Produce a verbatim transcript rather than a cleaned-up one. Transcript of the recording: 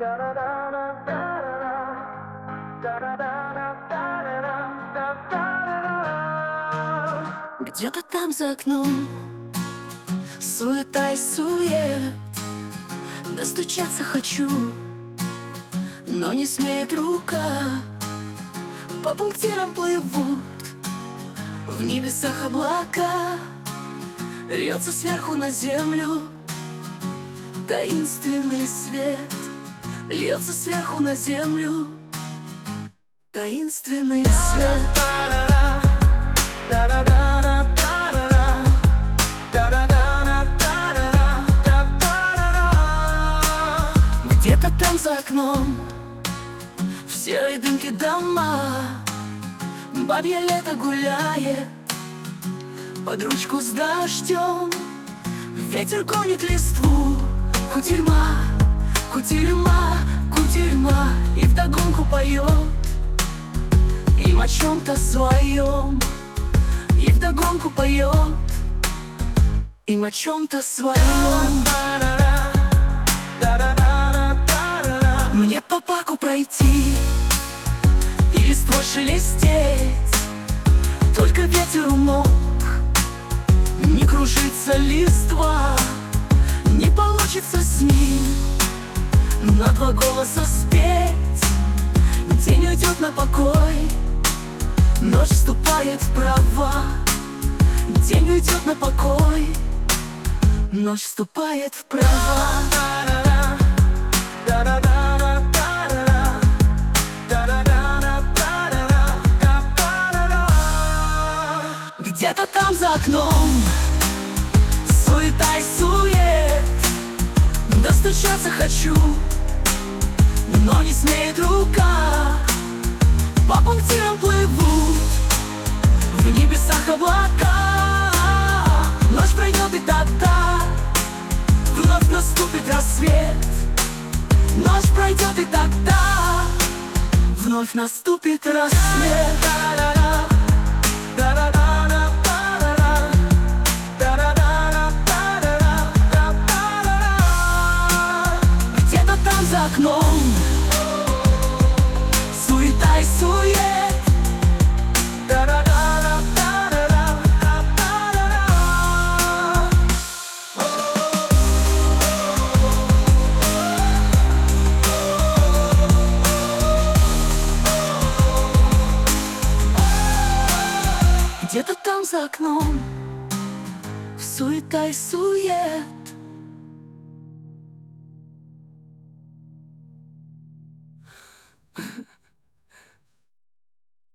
Где-то там за окном суета и сует. Достучаться хочу, но не смеет рука. По пунктирам плывут в небесах облака. Льется сверху на землю таинственный свет. Льется сверху на землю таинственный свет. Где-то там за окном в серой дымке дома бабье лето гуляет под ручку с дождем. Ветер гонит листву, кутерьма, кутерьма, кутерьма, и вдогонку поет им о чем-то своем. И вдогонку поет им о чем-то своем. Мне по парку пройти и листвой шелестеть, только ветер умолк, не кружится листва. Не получится с ним на два голоса спеть. День уйдет на покой, ночь вступает в права. День уйдет на покой, ночь вступает в права. Где-то там за окном суета и сует. Достучаться хочу, но не смеет рука. По пунктирам плывут в небесах облака. Ночь пройдет, и тогда вновь наступит рассвет. Ночь пройдет, и тогда вновь наступит рассвет. Где-то там за окном суета и сует. Где-то там за окном суета и сует.